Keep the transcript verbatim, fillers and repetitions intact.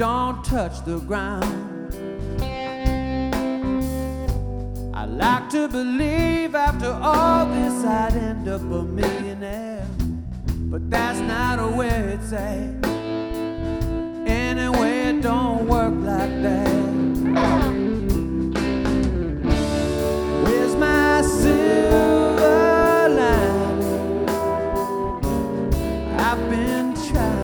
don't touch the ground. I like to believe after all this I'd end up a millionaire, but that's not the way it's at. Anyway, it don't work.